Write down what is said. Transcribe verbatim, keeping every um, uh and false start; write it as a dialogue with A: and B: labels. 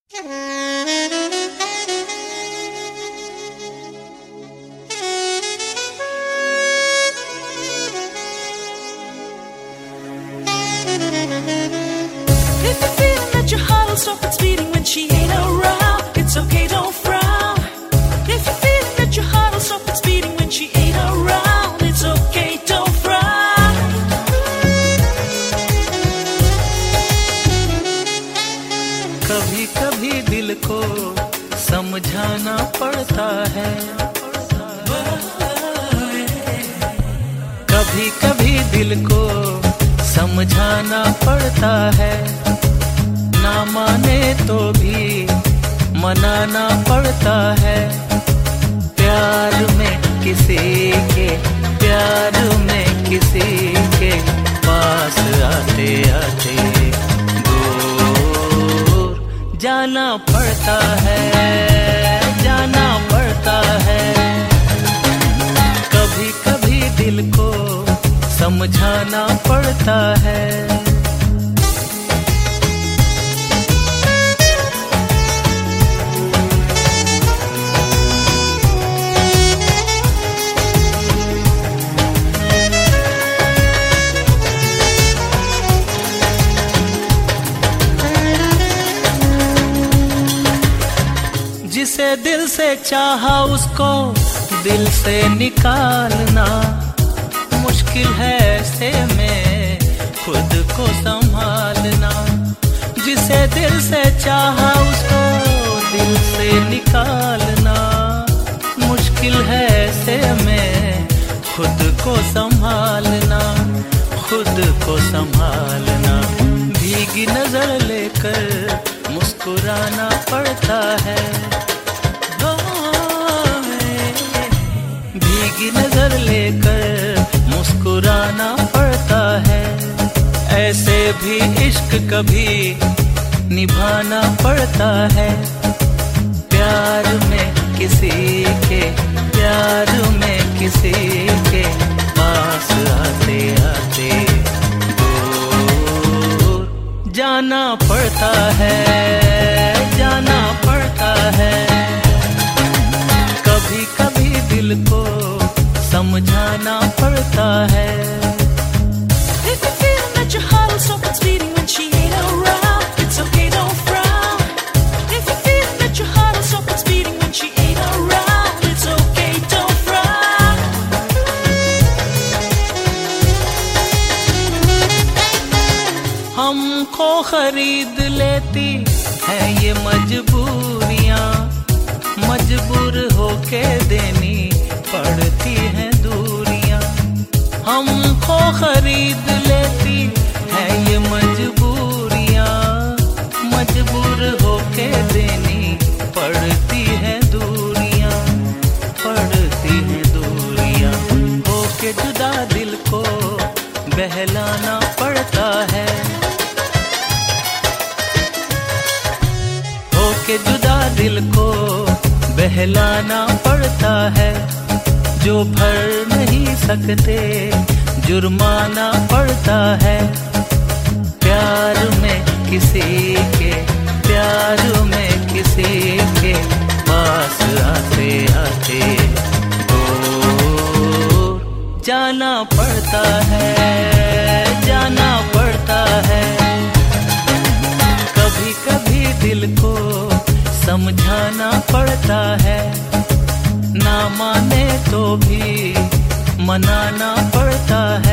A: If you're feeling that your heart will stop its beating when she ain't around, it's okay, don't frown. If you're feeling that your heart will stop its beating when she ain't around, it's okay, don't frown.
B: कभी कभी दिल को समझाना पड़ता है, कभी कभी दिल को समझाना पड़ता है, ना माने तो भी मनाना पड़ता है। प्यार में किसी के, प्यार में किसी के पास आते आते दूर जाना पड़ता है, जाना पड़ता है। कभी कभी दिल को समझाना पड़ता है। जिसे दिल से चाहा उसको दिल से निकालना मुश्किल है, ऐसे में खुद को संभालना। जिसे दिल से चाहा उसको दिल से निकालना मुश्किल है, ऐसे में खुद को संभालना, खुद को संभालना। भीगी नजर लेकर मुस्कुराना पड़ता है, भीगी नजर लेकर मुस्कुराना पड़ता है। ऐसे भी इश्क कभी निभाना पड़ता है। प्यार में किसी के, प्यार में किसी के पास आते आते दूर जाना पड़ता है, जाना पड़ता है। कभी कभी दिल को समझाना पड़ता है।
A: If you're feeling that your heart will stop its beating when she ain't around, it's okay, don't frown. If you're feeling that your heart will stop its beating when she ain't around, it's okay, don't frown.
B: हमको खरीद लेती है ये मजबूरियां, मजबूर होके देनी पड़ती हैं दूरियां। हमको खरीद लेती है ये मजबूरियां, मजबूर होके देनी पड़ती हैं दूरियां, पड़ती हैं दूरियां। होके जुदा दिल को बहलाना पड़ता है, होके जुदा दिल को बहलाना पड़ता है। जो भर नहीं सकते जुर्माना पड़ता है। प्यार में किसी के, प्यार में किसी के पास आते आते दूर जाना पड़ता है, जाना पड़ता है। कभी कभी दिल को समझाना पड़ता है, ना माने तो भी मनाना पड़ता है।